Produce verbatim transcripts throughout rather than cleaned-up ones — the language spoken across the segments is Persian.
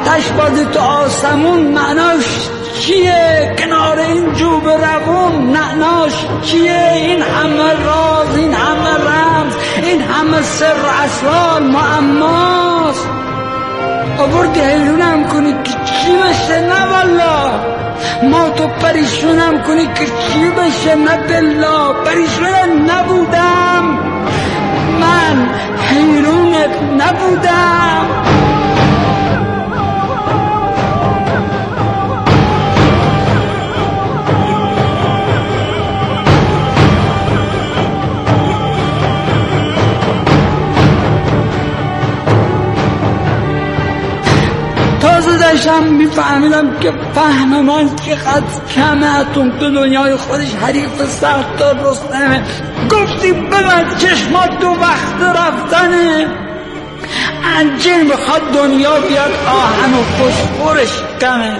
آتش بازی تو آسمون معناش چیه؟ کنار این جوب روون معناش چیه؟ این همه راز، این همه رمز، این همه سر و اسرار معماست. آوردی حیرونم کنی که چی بشه؟ نه والله. ما تو پریشونم کنی که چی بشه؟ نه بالله. پریشونت نبودم، من حیرونت نبودم. تازه داشتم میفهمیدم که فهم من چقدر کمه. اتون تو دنیای خودش حریف سختار رستمه. گفتی ببند چشمات تو وقت رفتنه. انجیر میخواد دنیا بیاد آهن و فسفرش کمه.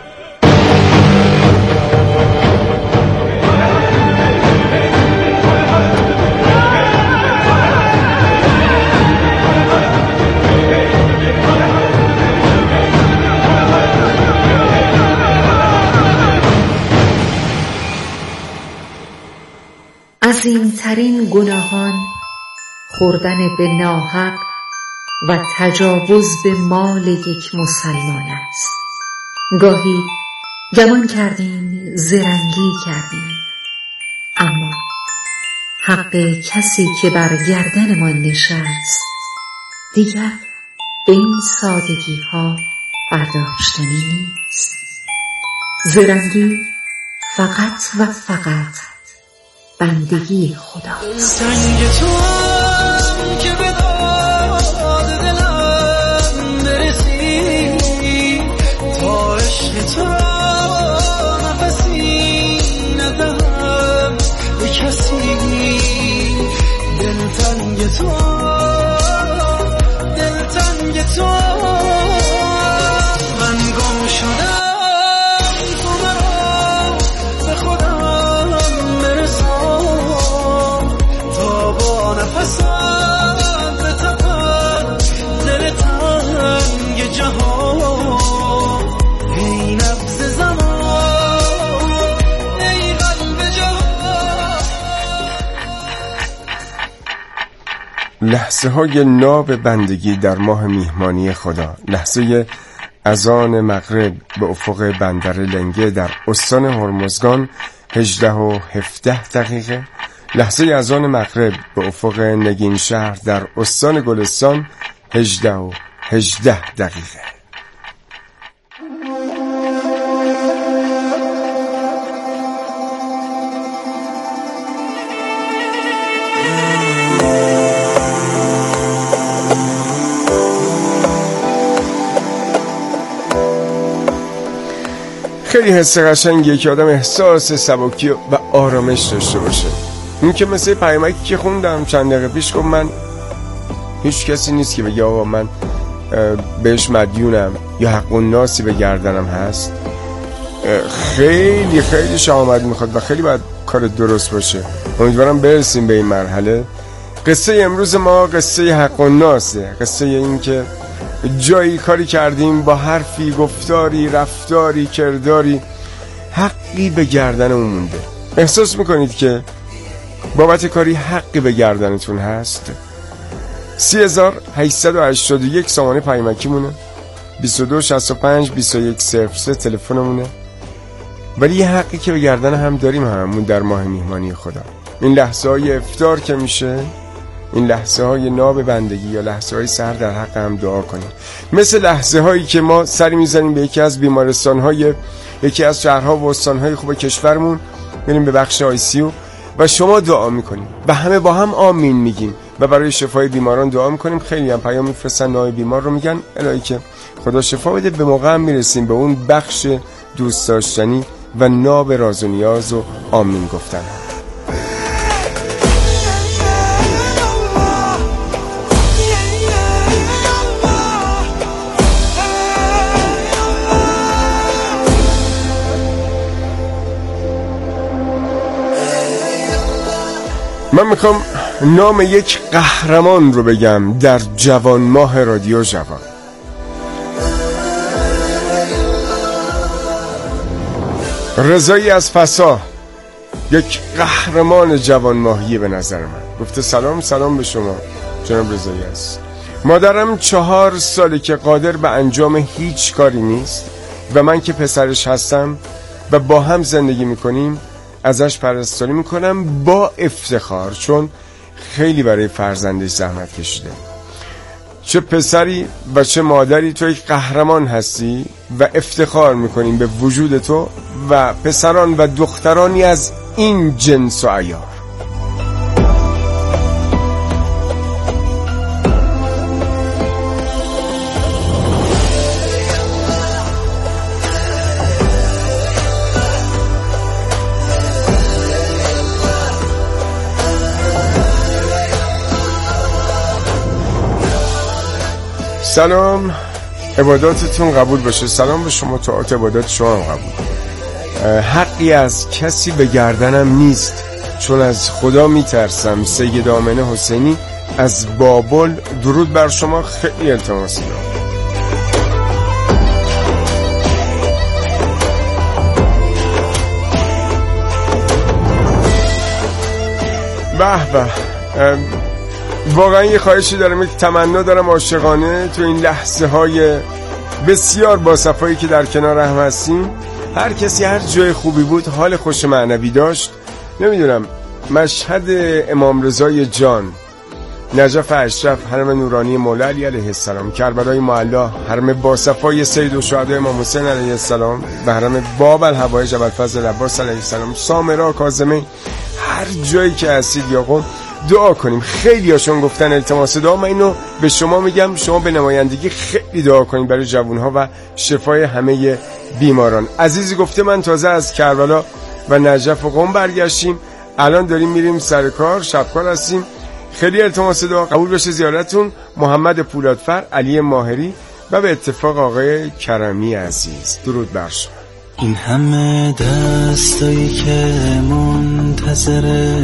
عظیمترین گناهان خوردن به ناحق و تجاوز به مال یک مسلمان است. گاهی گمان کردیم، زرنگی کردیم، اما حق کسی که بر گردنمان نشست دیگر به این سادگی ها برداشتنی نیست. زرنگی فقط و فقط بندگی خداست. دلتنگ تو هم که به داد دلم برسی، تا عشق تو نفسی ندهم به کسی. دلتنگ تو، دلتنگ تو، من گم شدم. تو مرا به خودم برسان، تا با نفسم به تپم دل تنگ جهان. ای نبض زمان، ای قلب جهان. لحظه های ناب بندگی در ماه میهمانی خدا، لحظه اذان مغرب به افق بندر لنگه در استان هرمزگان هجده و هفده دقیقه، لحظه اذان مغرب به افق نگین شهر در استان گلستان هجده و هجده دقیقه. خیلی حس قشنگیه که آدم احساس سبکی و آرامش داشته باشه. این که مثل پیامکی که خوندم چند دقیقه پیش، گفت من هیچ کسی نیست که بگه آقا من بهش مدیونم یا حق الناسی به گردنم هست. خیلی خیلی شهامت میخواد و خیلی باید کار درست باشه. امیدوارم برسیم به این مرحله. قصه امروز ما قصه حق الناسه، قصه این که جایی کاری کردیم با حرفی، گفتاری، رفتاری، کرداری حقی به گردنمون مونده. احساس میکنید که بابت کاری حقی به گردنتون هست؟ سی هزار هشتصد و هشتاد و یک سامانه پیامکی مونه، بیست و دو شصت و پنج بیست و یک صفر سه تلفنمونه. ولی یه حقی که به گردن هم داریم همون در ماه میهمانی خدا. این لحظه های افطار که میشه، این لحظه های ناب بندگی یا لحظه های سحر در حق هم دعا کنیم. مثل لحظه هایی که ما سری میزنیم به یکی از بیمارستان های یکی از شهرها و استان های خوب کشورمون، میریم به بخش آی سی یو و شما دعا میکنیم و همه با هم آمین میگیم و برای شفای بیماران دعا میکنیم. خیلی هم پیام میفرستن نای بیمار رو میگن الهی که خدا شفا بده. به موقع هم میرسیم به اون بخش دوست داشتنی و ناب راز و نیاز و آمین گفتن. من میخوام نام یک قهرمان رو بگم در جوان ماه رادیو جوان. رضایی از فسا، یک قهرمان جوان ماهیه به نظر من. گفته سلام سلام به شما جناب رضایی است. مادرم چهار ساله که قادر به انجام هیچ کاری نیست و من که پسرش هستم و با هم زندگی میکنیم ازش پرستاری میکنم با افتخار، چون خیلی برای فرزندش زحمت کشیده. چه پسری و چه مادری، تو یک قهرمان هستی و افتخار میکنیم به وجود تو و پسران و دخترانی از این جنس و عیار. سلام، عباداتتون قبول باشه. سلام به شما، طاعت عبادات شما هم قبول. حقی از کسی به گردنم نیست چون از خدا میترسم. سید آمنه حسینی از بابل. درود بر شما، خیلی التماس دارم. به به، واقعا یه خواهشی دارم، یک تمنا دارم عاشقانه تو این لحظه های بسیار باصفایی که در کنار هم هستیم. هر کسی هر جای خوبی بود حال خوش معنوی داشت. نمیدونم، مشهد امام رضای جان، نجف اشرف، حرم نورانی مولا علی علیه السلام، کربلای معلا، حرم باصفای سید الشهدا امام حسین علیه السلام و حرم باب الهوایج ابوالفضل عباس علیه السلام، سامرا، کاظمی، هر جایی که هستید یا قوم دعا کنیم. خیلی هاشون گفتن التماس دعا، من اینو به شما میگم، شما به نمایندگی خیلی دعا کنیم برای جوانها و شفای همه بیماران. عزیزی گفته من تازه از کربلا و نجف و قم برگشتیم، الان داریم میریم سر کار، شبکار هستیم. خیلی التماس دعا قبول بشه زیارتون. محمد پولادفر، علی ماهری و به اتفاق آقای کرمی عزیز، درود بر شما. این همه دستایی که منتظر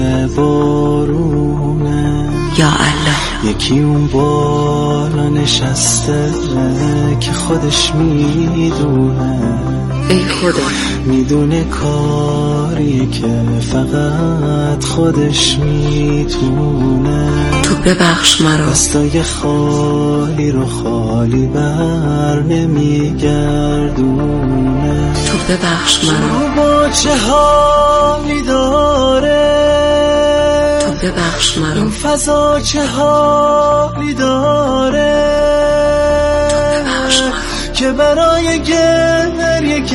بارونه، یا الله، یکی اون بالا نشسته که خودش میدونه، ای خدا میدونه کاری که فقط خودش میتونه. تو ببخش مرا، دستای خالی رو خالی بر نمیگردونه. تو ببخش مرا، با چه حالی داره، تو ببخش مرا، این فضا چه حالی داره، تو ببخش مرا که برای گریه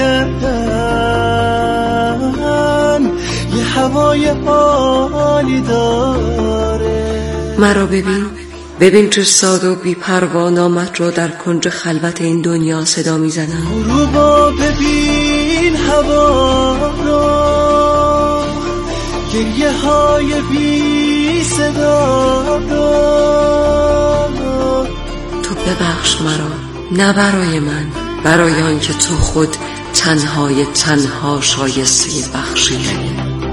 کردن یه هوای حالی داره. مرا ببین، ببین چه ساده و بی پروا نامت را در کنج خلوت این دنیا صدا میزنم. رو با ببین هوا را، گریه های بی صدا را. تو ببخش مرا، نه برای من، برای آن که تو خود تنهای تنها شایسته بخشیدنی.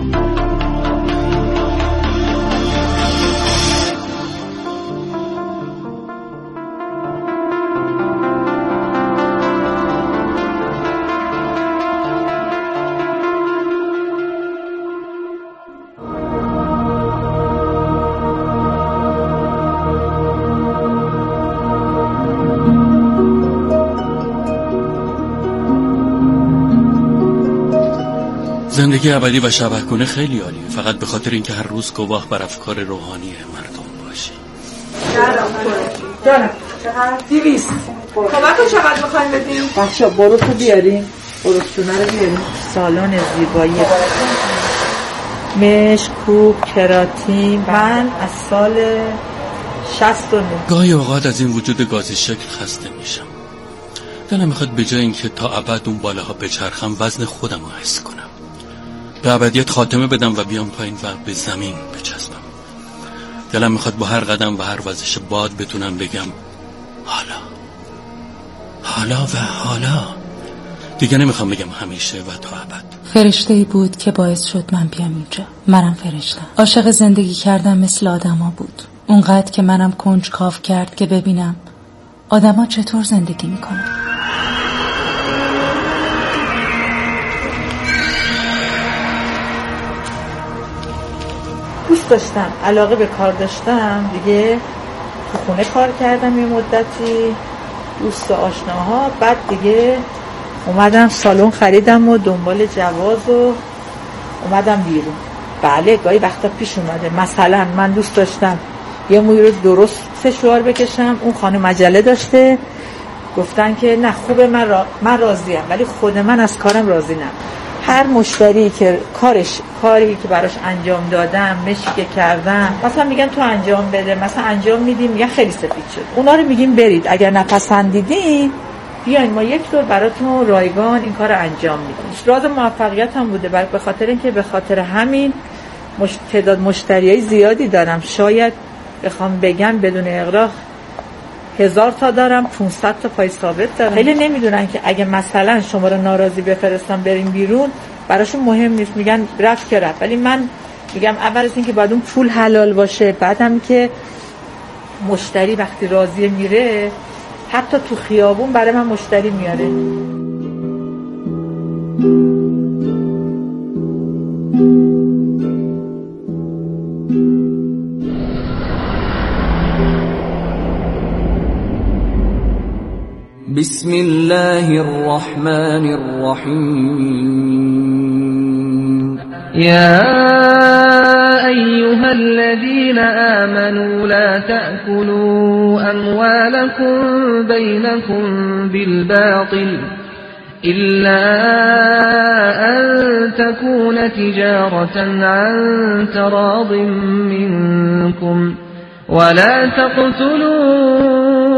زندگی ابدی و شبحگونه خیلی عالیه، فقط به خاطر اینکه هر روز گواه بر افکار روحانی مردم باشی. دارم چقدر؟ دیویست. کمک رو چقدر بخوایم بدیم؟ بچه برو تو بیاریم، برستونه رو بیاریم. سالن زیبایی مشک، کوب، کراتین. من از سال شصت و نه. گاهی اوقات از این وجود گازی شکل خسته میشم. دلم میخواد به جای اینکه تا ابد اون بالاها بچرخم وزن خودم رو حس کنم، به ابدیت خاتمه بدم و بیام پایین و به زمین بچسبم. دلم میخواد با هر قدم و هر وزش باد بتونم بگم حالا حالا و حالا. دیگه نمیخوام بگم همیشه و تا ابد. فرشته‌ای بود که باعث شد من بیام اینجا. منم فرشتم. عاشق زندگی کردن مثل آدما بود. اونقدر که منم کنجکاو کرد که ببینم آدما چطور زندگی میکنن. دوست داشتم، علاقه به کار داشتم دیگه. تو خونه کار کردم یه مدتی، دوست و آشناها. بعد دیگه اومدم سالن خریدم و دنبال جواز و اومدم بیرون. بله گاهی وقتا پیش اومده، مثلا من دوست داشتم یه موی رو درست سشوار بکشم، اون خانم مجله داشته، گفتن که نه خوبه، من, را... من راضیم، ولی خود من از کارم راضی نم. هر مشتری که کارش کاری که براش انجام دادم، مشی که کردم، مثلا میگن تو انجام بده، مثلا انجام میدیم، میگن خیلی سفید شد، اونا رو میگیم برید، اگر نپسندیدین بیاین ما یک طور براتون رایگان این کار انجام میدیم. راز موفقیت هم بوده، برای به خاطر اینکه به خاطر همین مش... تعداد مشتریای زیادی دارم. شاید بخوام بگم بدون اغراق هزار تا دارم، پانصد تا پای ثابت دارم. خیلی نمیدونن که اگه مثلا شما رو ناراضی بفرستم بریم بیرون، براشون مهم نیست، میگن رفت که رفت. ولی من میگم اول از این که باید اون پول حلال باشه، بعدم که مشتری وقتی راضی میره، حتی تو خیابون برای من مشتری میاره. بسم الله الرحمن الرحیم. يا أيها الذين آمنوا لا تأكلوا أموالكم بينكم بالباطل إلا أن تكون تجارة عن تراض منكم ولا تقتلوا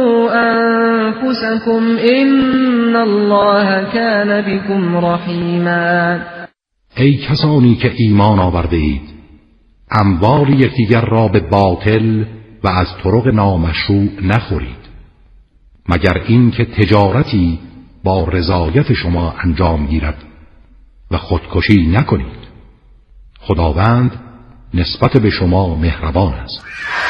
أنفسكم إن الله كان بكم رحيما. ای کسانی که ایمان آورده اید، اموال یکدیگر را به باطل و از طرق نامشروع نخورید، مگر این که تجارتی با رضایت شما انجام گیرد و خودکشی نکنید. خداوند نسبت به شما مهربان است.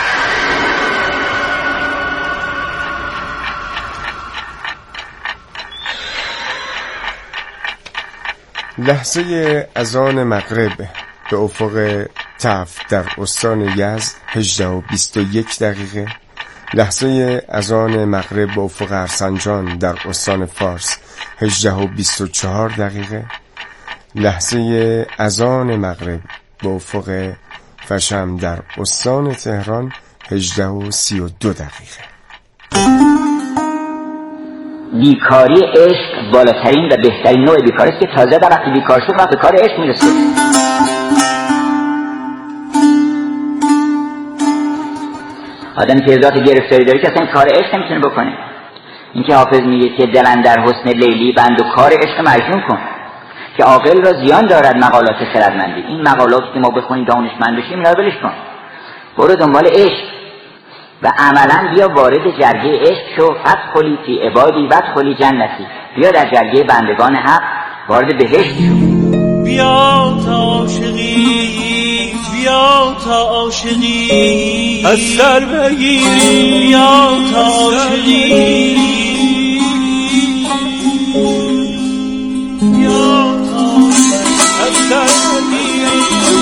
لحظه اذان مغرب به افق تف در استان یزد هجده و بیست و یک دقیقه. لحظه اذان مغرب به افق ارسنجان در استان فارس هجده و بیست و چهار دقیقه. لحظه اذان مغرب به افق فشم در استان تهران هجده و سی و دو دقیقه. بیکاری عشق بالاترین و بهترین نوع بیکاری است که تازه در وقتی بیکار شد وقت به کار عشق میرسه. آدمی که ذات گرفتاری داره که اصلا کار عشق نمیتونه بکنه. این که حافظ میگه که دل اندر حسن لیلی بند و کار عشق مجنون کن، که عاقل را زیان دارد مقالات خردمندی. این مقالات که ما بخونیم دانشمند بشیم اینا رو ولش کن، برو دنبال عشق و عملا بیا وارد جرگه عشق شو. فدخلی فی عبادی وادخلی جنتی، بیا در جرگه بندگان حق وارد بهشت شو. بیا تا عاشقی، بیا تا عاشقی از سر بگیری، بیا تا عاشقی، بیا تا از سر بگیری.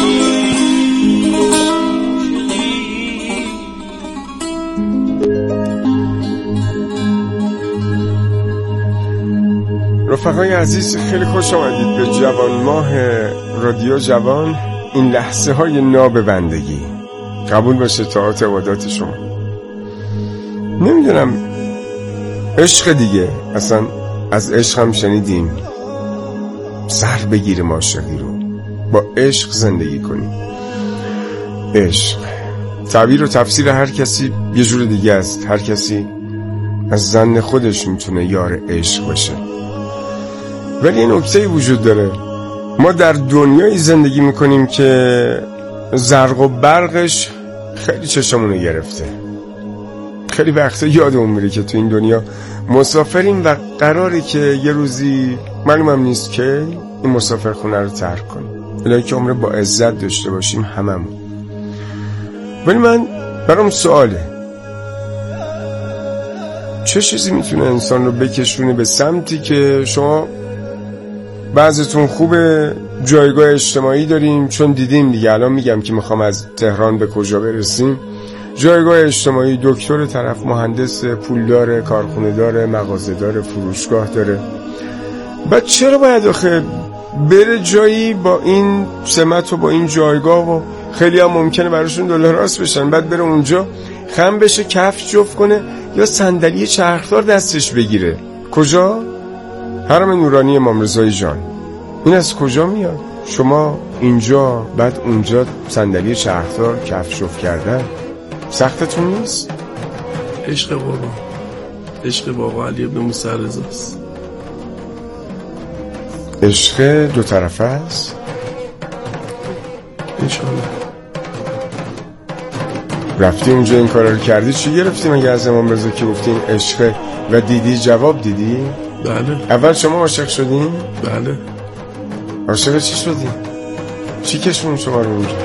رفقای عزیز، خیلی خوش آمدید به جوان ماه رادیو جوان. این لحظه های ناب بندگی قبول باشه طاعت عبادات شما. نمیدونم، عشق دیگه، اصلا از عشق هم شنیدیم، سر بگیریم عاشقی رو، با عشق زندگی کنیم. عشق تعبیر و تفسیر هر کسی یه جور دیگه است. هر کسی از ظن خودش میتونه یار عشق باشه، ولی این نکته وجود داره. ما در دنیایی زندگی میکنیم که زرق و برقش خیلی چشمونو گرفته. خیلی وقتا یادمون میره که تو این دنیا مسافریم و قراره که یه روزی معلومم نیست که این مسافرخونه رو ترک کنیم، الهی که عمر با عزت داشته باشیم هممون. ولی من برام سواله، چه چیزی میتونه انسان رو بکشونه به سمتی که شما بعضتون خوبه جایگاه اجتماعی داریم، چون دیدیم دیگه، الان میگم که میخوام از تهران به کجا برسیم. جایگاه اجتماعی، دکتر طرف، مهندس، پول داره، کارخونه داره، مغازه داره، فروشگاه داره. بعد چرا باید آخه بره جایی با این سمت و با این جایگاه و خیلی هم ممکنه براشون دلار راست بشن، بعد بره اونجا خم بشه، کف جفت کنه یا صندلی چرخدار دستش بگیره؟ کجا؟ حرم نورانی امام رضای جان. این از کجا میاد؟ شما اینجا بعد اونجا صندلی چرخدار، کف جفت کردن سختتون نیست؟ عشق بابا، عشق بابا علی ابن موسی رضاست. عشق دو طرفه است انشالله. رفتی اونجا این کارا رو کردی، چی گرفتی مگه از امام رضا که گفتین عشق و دیدی جواب دیدی؟ بله. اول شما عاشق شدین؟ بله. عاشق چی شدین؟ چی کشون شما رو اونجا؟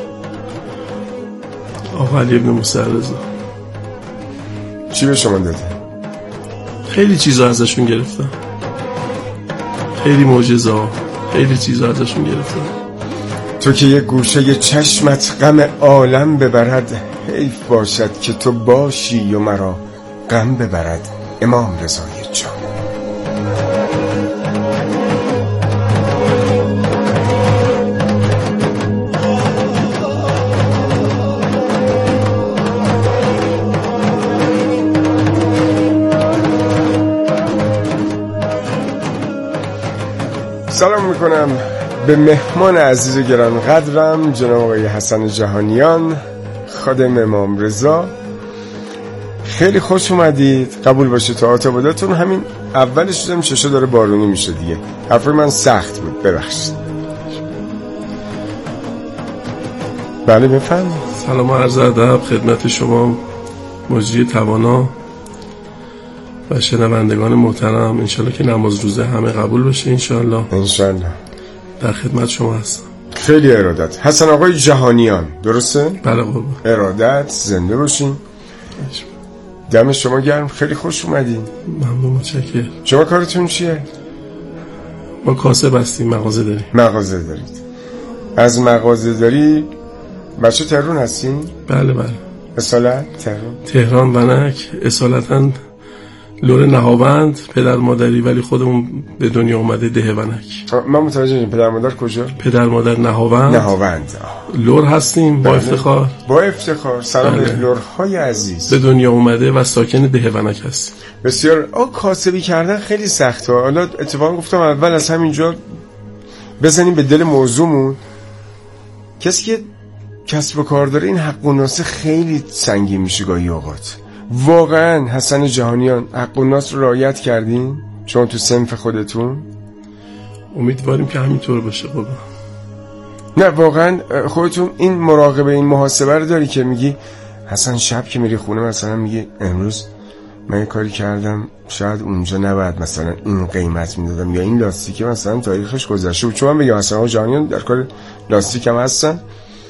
آقا علی ابن موسی رضا. چی به شما داده؟ خیلی چیزا ازشون گرفتم، خیلی معجزه ها، خیلی چیزا ازشون گرفتم. تو که یک گوشه یه چشمت غم عالم ببرد، حیف باشد که تو باشی و مرا غم ببرد. امام رضای جان. سلام میکنم به مهمان عزیز و گران قدرم جناب آقای حسن جهانیان، خادم امام رضا. خیلی خوش اومدید. قبول باشه تا آتابادتون. همین اولش دیدم چشا داره بارونی میشه دیگه، حرفای من سخت بود، ببخشید. بله بفرمایید. سلام و عرض ادب خدمت شما مجری توانا و شنوندگان محترم. انشالله که نماز روزه همه قبول بشه. انشالله انشالله در خدمت شما هستم. خیلی ارادت. حسن آقای جهانیان درسته؟ بله قربان. ارادت، زنده باشین. دم شما گرم، خیلی خوش اومدین. ممنون، متشکرم. شما کارتون چیه؟ ما کاسب هستیم، مغازه داریم. مغازه دارید. از مغازه داری بچه تهران هستین؟ بله بله. اصالت تهران؟ تهران ونک، اصالتاً لور نهاوند پدر مادری، ولی خودمون به دنیا اومده ده ونک. من متوجه نشدم پدر مادر کجا؟ پدر مادر نهاوند. نهاوند. لور هستیم با افتخار. با افتخار. سلام به لورهای عزیز. به دنیا اومده و ساکن ده ونک هست. بسیار. آ کاسبی کردن خیلی سخته. حالا اتفاقا گفتم اول از همینجا بزنیم به دل موضوعمون. کسی که کسب و کار داره این حق و ناس خیلی سنگین میشه گاهی اوقات. واقعا حسن جهانیان حق و ناس رو رعایت کردین چون تو صنف خودتون؟ امیدواریم که همینطور باشه بابا. نه واقعا خودتون این مراقبه، این محاسبه رو داری که میگی حسن شب که میری خونه مثلا میگی امروز من یه کاری کردم شاید اونجا نباید مثلا این قیمت میدادم، یا این لاستیک مثلا تاریخش گذشته بود. چون من بگم حسن جهانیان در کار لاستیک هم هستن.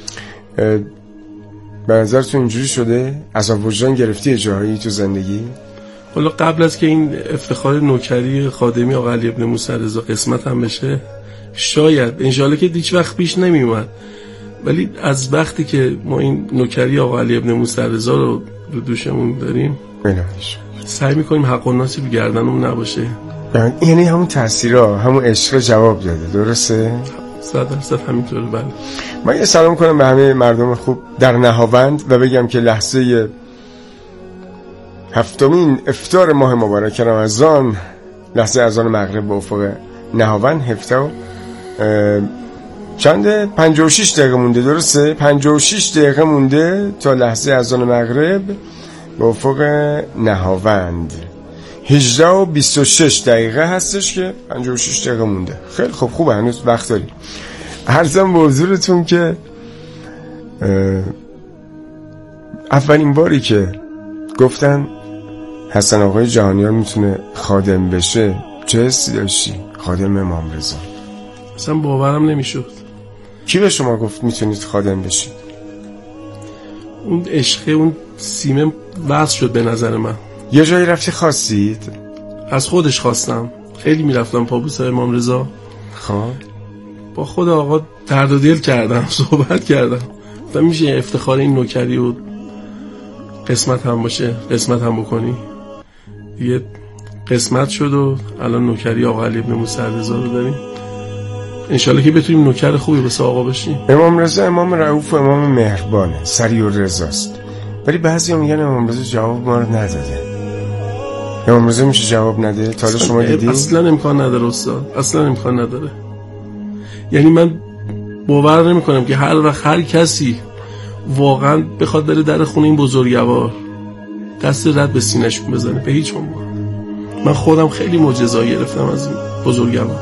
به نظر تو اینجوری شده؟ عذاب وجدان گرفتی جایی تو زندگی؟ حالا قبل از که این افتخار نوکری خادمی آقا علی ابن موسی رضا قسمت هم بشه، شاید انشالله که هیچ وقت پیش نمی اومد، ولی از وقتی که ما این نوکری آقا علی ابن موسی رضا رو رو دوشمون داریم سعی میکنیم حق و ناسی به گردنمون نباشه. یعنی همون تاثیرها، همون عشق جواب داده. درسته؟ صد درصد همینطوره. بله. من یه سلام کنم به همه مردم خوب در نهاوند و بگم که لحظه هفتمین افطار ماه مبارک رمضان، لحظه اذان مغرب به افق نهاوند، هفته و چنده؟ پنجاه و شش دقیقه مونده. درسته؟ پنجاه و شش دقیقه مونده تا لحظه اذان مغرب به افق نهاوند. هجده و بیست و شش دقیقه هستش که پنجاه و شش دقیقه مونده. خیلی خوب، خوبه، هنوز وقت داریم. عرضم به حضورتون که اولین باری که گفتن حسن آقای جهانیان میتونه خادم بشه چه حسی داشتی؟ خادم امام رضا. اصلا باورم نمیشد. کی به شما گفت میتونید خادم بشید؟ اون عشق، اون سیمه وصل شد به نظر من. یه جایی رفتی خواستید؟ از خودش خواستم. خیلی میرفتم پابوس امام رضا. خب با خود آقا درد و دل کردم، صحبت کردم و میشه افتخار این نوکری و قسمت هم باشه، قسمت هم بکنی. یه قسمت شد و الان نوکری آقا علی ابن موسی رضا رو داریم. انشالله که بتونیم نوکر خوبی واسه آقا بشیم. امام رضا امام رؤوف و امام مهربانه، سریع و رضاست. ولی بعضی هم میگن امام رضا جواب ما رو نداده. امام رضا میشه جواب نده؟ تا حالا شما دیدین؟ اصلا امکان نداره استاد، اصلا امکان نداره. یعنی من باور نمی کنم که هر وقت هر کسی واقعا بخواد بره در خونه این بزرگوار دست رد به سینه‌ش بزنه، به هیچ عنوان. من خودم خیلی معجزه گرفتم از این بزرگوار.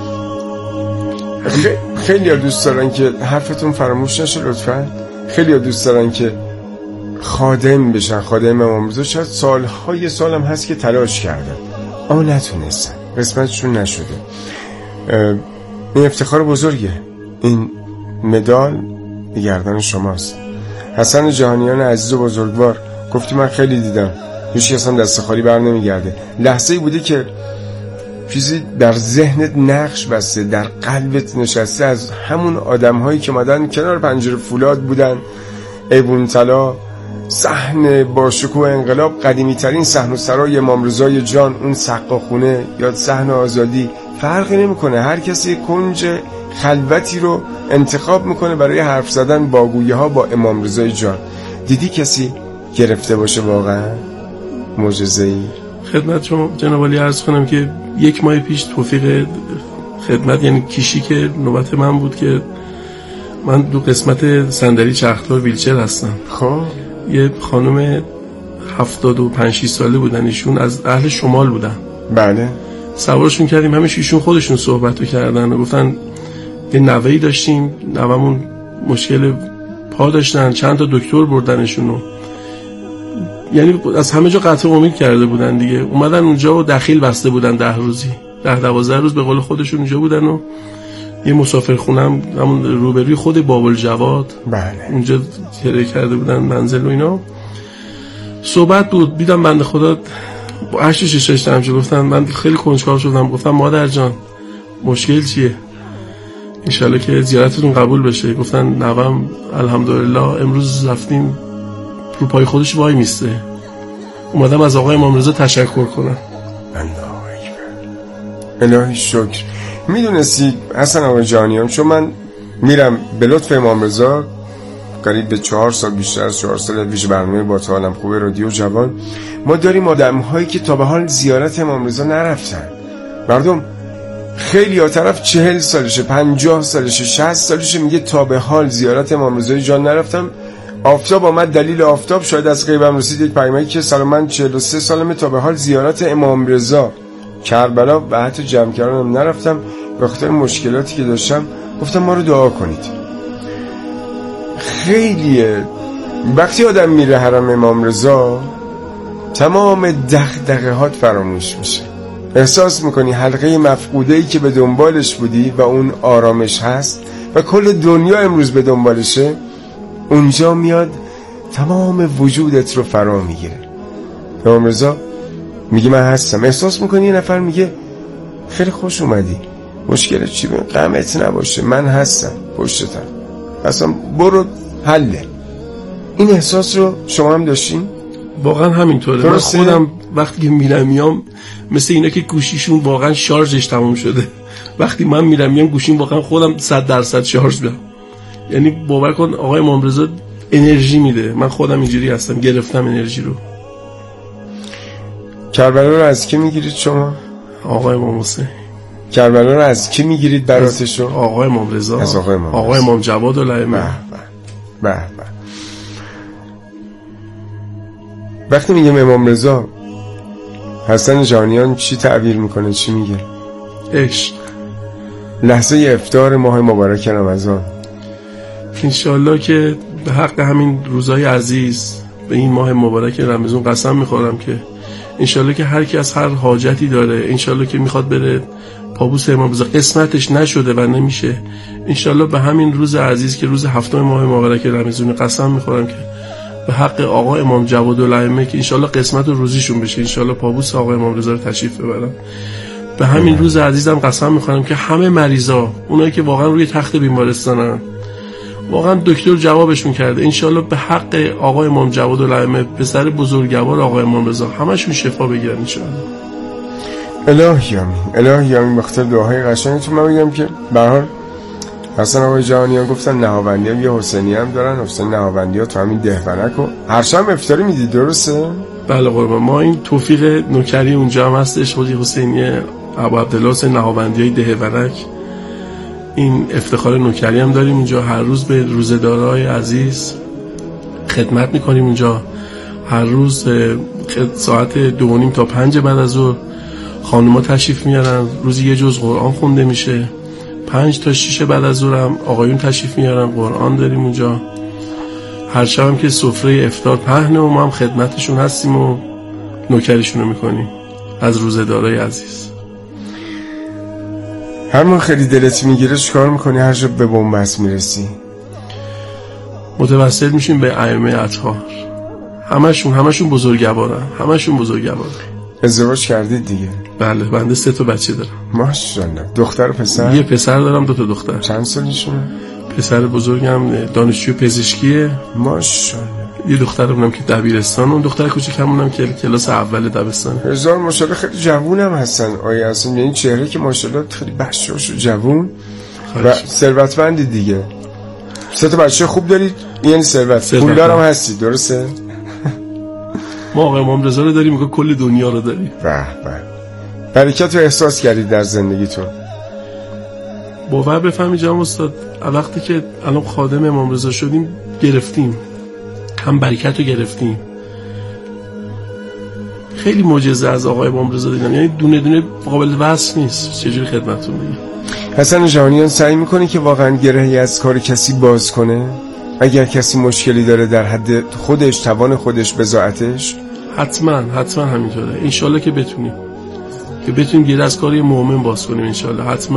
خیلی ها دوست دارن که حرفتون فراموش نشه لطفا. خیلی ها دوست دارن که خادم بشن، خادم امام رضا. شاید سالهای سالم هست که تلاش کردن اما نتونستن، قسمتشون نشده. این افتخار بزرگه، این مدال به گردن شماست. حسن جهانیان عزیز و بزرگوار گفتی من خیلی دیدم هیچ کس هم دست خالی بر نمیگرده. لحظه‌ای بوده که چیزی در ذهنت نقش بسته، در قلبت نشسته، از همون آدم‌هایی که مدن کنار پنجره فولاد بودن، ایوون طلا، صحن با شکوه انقلاب، قدیمی ترین صحن و سرای امام رضای جان، اون سقا خونه یا صحن آزادی، فرقی نمیکنه. هر کسی کنج خلوتی رو انتخاب میکنه برای حرف زدن با گویه ها با امام رضای جان. دیدی کسی گرفته باشه واقعا معجزه‌ای؟ خدمت شما جناب عالی عرض کنم که یک ماه پیش توفیق خدمت، یعنی کیشی که نوبت من بود که من دو قسمت صندلی چرخدار ویلچر هستم. خب یه خانم هفتاد و پنج شش ساله بودن، ایشون از اهل شمال بودن. بله. سوارشون کردیم، همش ایشون خودشون صحبتو کردن و گفتن یه نوه‌ای داشتیم، نوه‌مون مشکل پا داشتن، چند تا دکتر بردنشونو، یعنی از همه جا قطع امید کرده بودن دیگه. اومدن اونجا و دخیل بسته بودن ده روزی، ده دوازده روز به قول خودشون اونجا بودن و یه مسافرخونه هم همون روبروی خود باب‌الجواد بله اونجا کرایه کرده بودن منزل و اینا. صحبت بود، دیدم بنده خدا با هشت شش تامش گفتن، من خیلی کنجکاو شدم، گفتم مادر جان مشکل چیه؟ انشالله که زیارتتون قبول بشه. گفتن نوام الحمدلله امروز رفتیم رو پای خودش وای میسته، اومدم از آقای امام رضا تشکر کنم. الهی شکر. میدونستی حسن آقا جانیان، چون من میرم به لطف امام رضا قریب به چهار سال، بیشتر از چهار سال، ویژه برنامه با تا حالم خوبه رادیو جوان، ما داریم آدم هایی که تا به حال زیارت امام رضا نرفتن. مردم خیلی ها طرف چهل سالشه، پنجاه سالشه، شصت سالشه، میگه تا به حال زیارت امام رضای جان نرفتم. آفتاب آمد دلیل آفتاب، شاید از غیبم رسید یک پیامکی که سلام من چهل و سه سالمه، تا به حال زیارت امام رضا کربلا و حتی جمکرانم نرفتم به خاطر مشکلاتی که داشتم. گفتم ما رو دعا کنید. خیلیه وقتی آدم میره حرم امام رضا تمام دغدغه هات فراموش میشه، احساس میکنی حلقه مفقوده‌ای که به دنبالش بودی و اون آرامش هست و کل دنیا امروز به دنبالشه، اونجا میاد تمام وجودت رو فرا میگیره. امام رضا میگه من هستم. احساس میکنی یه نفر میگه خیلی خوش اومدی، مشکلت چی؟ غمت نباشه، من هستم پشتتم، اصلا برو حله. این احساس رو شما هم داشتین؟ واقعا همینطوره. من خودم وقتی که میرم میام مثل اینا که گوشیشون واقعا شارژش تموم شده، وقتی من میرم میام گوشیم واقعا خودم صد درصد شارژ دارم. یعنی باور کن آقای امام رضا انرژی میده. من خودم اینجوری هستم، گرفتم انرژی رو. کربلا رو از کی میگیرید شما؟ آقای امام حسین. کربلا رو از کی میگیرید براتشون؟ آقای امام رضا. از آقای امام آقای امام جواد الائمه. به به به. وقتی میگم امام رضا، حسن جانیان چی تعبیر میکنه، چی میگه؟ عشق. لحظه افطار ماه مبارک رمضان، انشالله که به حق همین روزهای عزیز به این ماه مبارک رمضان قسم میخورم که انشالله که هر کی از هر حاجتی داره، انشالله که میخواد بره پابوس امام رضا قسمتش نشده و نمیشه، انشالله به همین روز عزیز که روز هفتم ماه مبارک رمضان قسم میخورم که به حق آقا امام جواد الائمه که انشالله قسمت و روزیشون بشه، انشالله پابوس آقا امام رضا رو تشریف ببرن. به همین روز عزیزم قسم میخورم که همه مریضا، اونایی که واقعا روی تخت بیمارستانن، واقعا دکتر جوابشون کرده انشالله به حق آقای امام جواد الائمه، پسر بزرگوار آقای امام رضا، همشون شفا بگیرن انشالله. الهی آمین، الهی آمین. بخاطر دعاهای قشنگتون من میگم که به هر حال اصلا آقای جهانیان گفتن نهاوندی هم یه حسینی هم دارن، حسین نهاوندی ها تو همین دهونک و هر شب افطاری میدید، درسته؟ بله قربان، ما این توفیق نوکری اونجا هم هستش، حاجی حسینی ابو عبدالله حسین نهاوندی های دهونک، این افتخار نوکری هم داریم اونجا. هر روز به روزه‌دارای عزیز خدمت میکنیم اونجا، هر روز ساعت دو و نیم تا پنج بعد از ظهر خانوما تشریف میارن، روزی یه جز قرآن خونده میشه. پنج تا شیش بعد از ظهر هم آقایون تشریف میارن، قرآن داریم اونجا. هر شب هم که سفره افطار پهنه و ما هم خدمتشون هستیم و نوکریشون رو میکنیم از روزه‌دارای عزیز. هر موقع خیلی دلت میگیره چیکار میکنی؟ هر جا به بنبست میرسی متوسل میشیم به ائمه اطهار، همشون همشون بزرگوارن، همشون بزرگوارن. ازدواج کردید دیگه؟ بله، بنده سه تا بچه دارم. ماشاءالله. دختر و پسر؟ یه پسر دارم، دو تا دختر. چند سالشونه؟ پسر بزرگم دانشجو پزشکیه. ماشاءالله. یه دخترمونم که دبیرستان، اون دختر کوچیکمونم که کلاس اول دبستان. هزار ماشاءالله. خیلی جوونم هستن آیا اصلا، یعنی چهره که ماشاءالله خیلی بشاش و جوون و ثروتمندی دیگه. سه تا بچه خوب دارید، یعنی ثروت، پولدارم هستی، درسته؟ ما آقای امام رضا رو داریم که کل دنیا رو داریم. به به. برکت رو احساس کردید در زندگیتون؟ باور بفهمی جناب استاد، وقتی که الان خادم امام رضا شدیم گرفتیم، هم برکت رو گرفتیم. خیلی معجزه از آقای امام رضا دیدم، یعنی دونه دونه قابل وصف نیست. چجوری خدمتتون بگم؟ حسن جهانیان سعی میکنه که واقعا گرهی از کار کسی باز کنه؟ اگر کسی مشکلی داره در حد خودش، توان خودش، بضاعتش؟ حتما حتما همینطوره. انشالله که بتونیم که بتونیم گره از کاری مؤمن باز کنیم انشالله، حتما.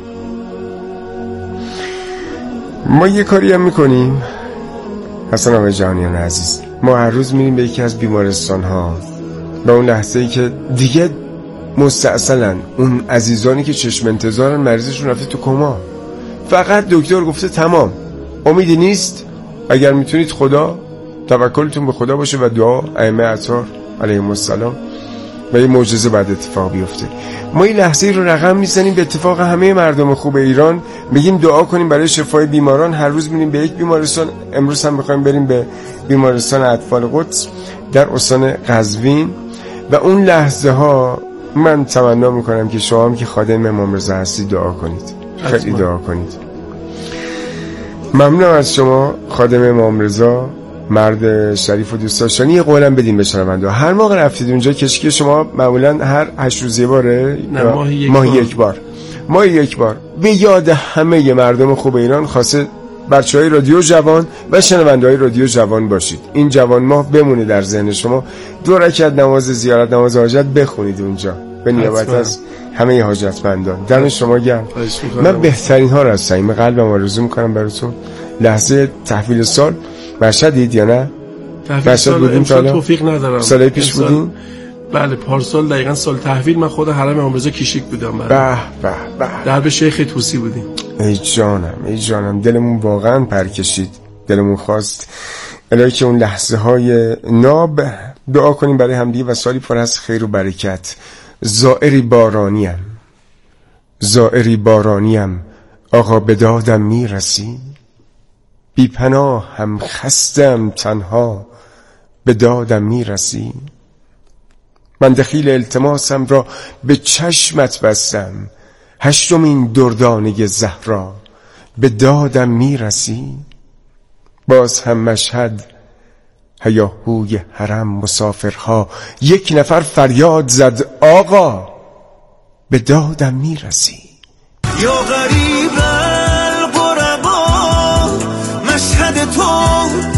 ما یه کاری هم میکنیم حسن آقای جهانیان عزیز، ما هر روز میریم به یکی از بیمارستان ها، به اون لحظه ای که دیگه مستعسلن اون عزیزانی که چشم انتظارن مریضشون رفته تو کما، فقط دکتر گفته تمام، امیدی نیست، اگر میتونید خدا، توکلتون به خدا باشه و دعا ائمه اطهار علیهم السلام و یه معجزه بعد اتفاق بیفته. ما این لحظه رو رقم میزنیم به اتفاق همه مردم خوب ایران، بگیم دعا کنیم برای شفای بیماران. هر روز میریم به یک بیمارستان، امروز هم میخوایم بریم به بیمارستان اطفال قدس در استان قزوین و اون لحظه ها من تمنا میکنم که شما هم که خادم امام رضا هستی دعا کنید، خیلی دعا کنید. ممنونم از شما خادم امام رضا، مرد شریف و دوست داشتنی. یه قولم بدیم به شنونده، هر موقع رفتید اونجا کشکی شما معمولا هر هشت روز یه باره؟ نه، ماهی یک, ماه یک بار. ماهی یک بار به یاد همه مردم خوب ایران، خاصه بچهای رادیو جوان و شنونده های رادیو جوان باشید. این جوان ماه بمونه در ذهن شما. دو رکعت نماز زیارت، نماز حاجت بخونید اونجا به نیابت از همه حاجتمندان. دم شما گرم. من بهترین ها رو از صمیم قلبم آرزو میکنم براتون. لحظه تحویل سال برشدید یا نه؟ تحویل سال امسال توفیق ندارم. سال پیش بودین؟ بله، پارسال دقیقا سال تحویل من خود حرم امام رضا کیشیک بودم. به به به. در به شیخ توسی بودیم. ای جانم ای جانم، دلمون واقعا پر کشید، دلمون خواست الهی که اون لحظه های ناب دعا کنیم برای همدیگه و سالی پر از خیر و برکت. زائری بارانیم، زائری بارانیم، آقا به دادم میرسی، بی پناه هم خستم تنها، به دادم میرسی. من دخیل التماسم را به چشمت بستم، هشتمین دردانه زهرا، به دادم میرسی. باز هم مشهد هیاهوی حرم مسافرها، یک نفر فریاد زد آقا به دادم میرسی. یا غریب الغربا، مشهد تو